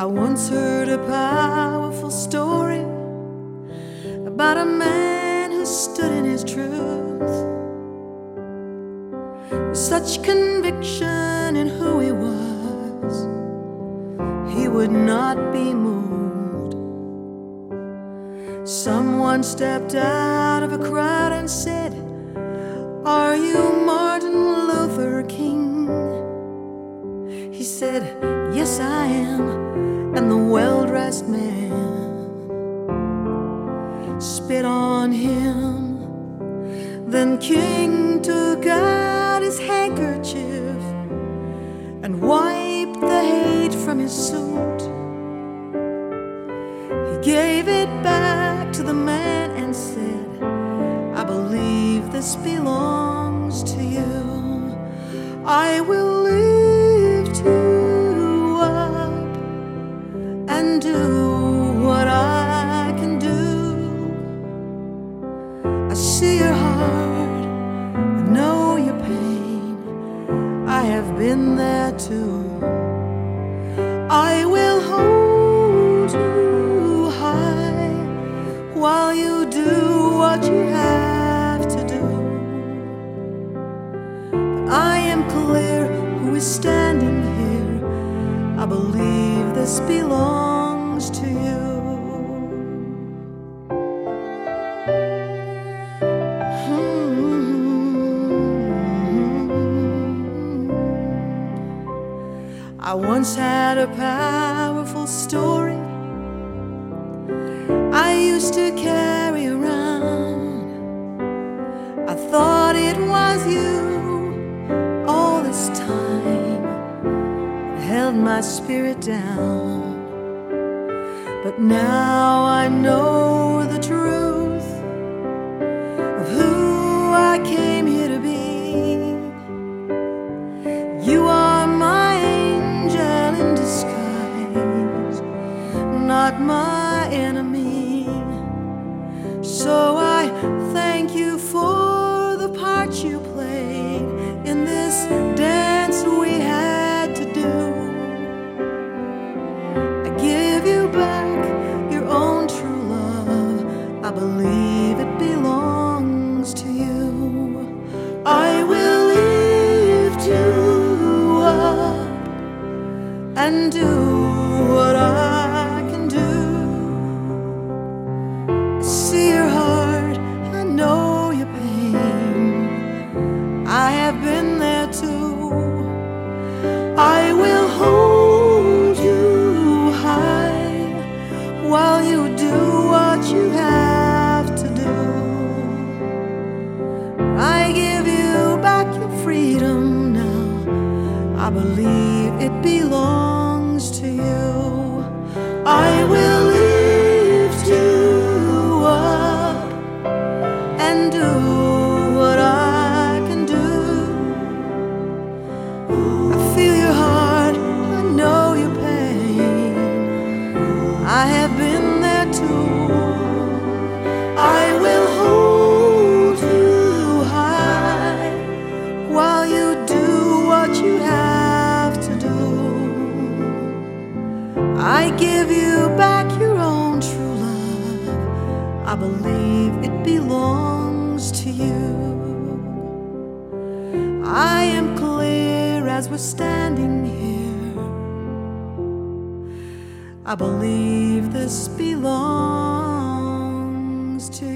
I once heard a powerful story about a man who stood in his truth, with such conviction in who he was, he would not be moved. Someone stepped out of a crowd and said, "Are you Martin Luther King?" He said, "Yes, I am." And the well-dressed man spit on him. Then King took out his handkerchief and wiped the hate from his suit. He gave it back to the man and said, "I believe this belongs to you. I will lift you up and do what I can do. I see your heart, I know your pain, I have been there too. I will hold you high while you do what you have to do. But I am clear who is standing here. I believe this belongs to you." I once had a powerful story I used to carry around. I thought it was you all this time, it held my spirit down. But now I know the truth of who I came here to be. You are my angel in disguise, not my enemy. So I thank you for the part you played in this dance we had to do. I give you back your own true love. I believe it belongs to you. I will lift you up and do what I can do. I see your heart, I know your pain, I have been there too. I will hold you high while you do what you have to do. I give you back your freedom now. I believe it belongs to you. I will lift you up and do what I can do. I feel your heart, I know your pain, I have been there too. I will hold you high while you do what you have to do. I give you back your own true love. I believe it belongs to you. I am clear as we're standing here. I believe this belongs to